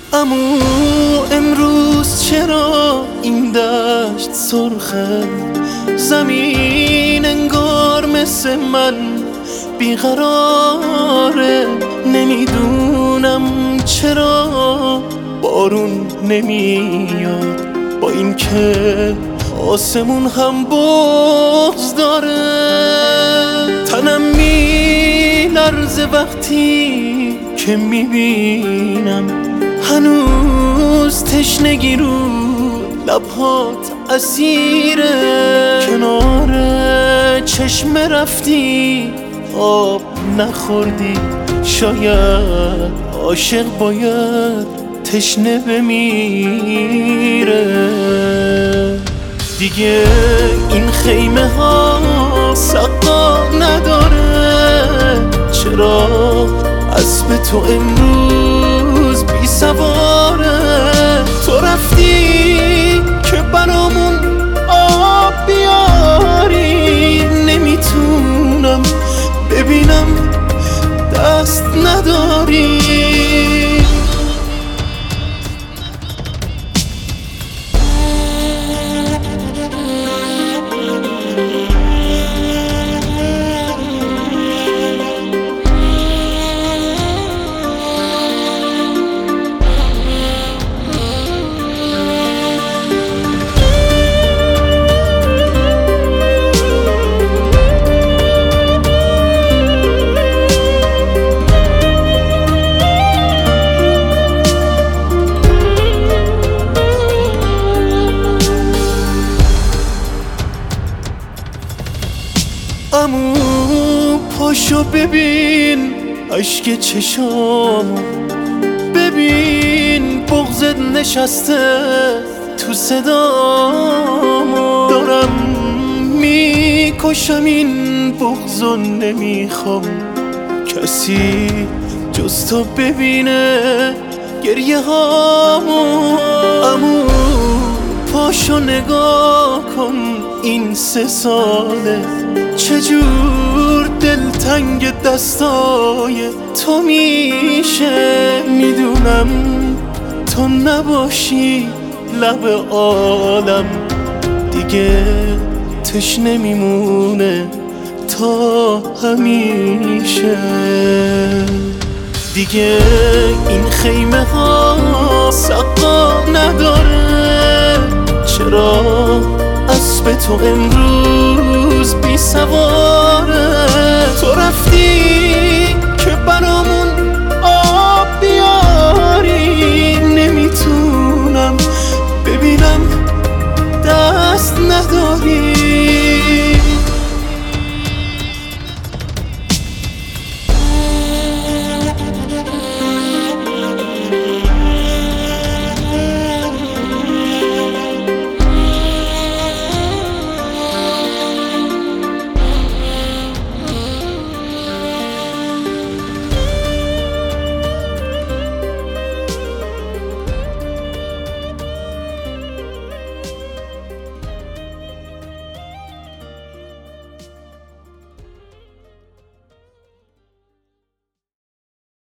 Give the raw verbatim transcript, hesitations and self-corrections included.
امو امروز چرا این دشت سرخه؟ زمین انگار مثل من بیقراره. نمیدونم چرا بارون نمیاد، با این که آسمون هم بغض داره. تنم میلرزه وقتی که میبینم هنوز تشنگی رو لبهات اسیره. کنار چشم رفتی آب نخوردی، شاید عاشق باید تشنه بمیره. دیگه این خیمه ها سقا نداره، چرا اسب تو امروز بی سواره؟ تو رفتی که برامون آب بیاری، نمیتونم ببینم دست نداری. امو پاشو ببین اشک چشامو، ببین بغضت نشسته تو صدامو. دارم میکشم این بغضو، نمیخوام کسی جز تو ببینه گریه هامو. امو پاشو نگاه کن این سه ساله چجور دلتنگ دستای تو میشه. میدونم تو نباشی لب عالم دیگه تشنه میمونه تا همیشه. دیگه این خیمه ها سقا نداره، چرا اسب تو امروز بی سواره؟ تو رفتی که برامون آب بیاری، نمیتونم ببینم دست نداری.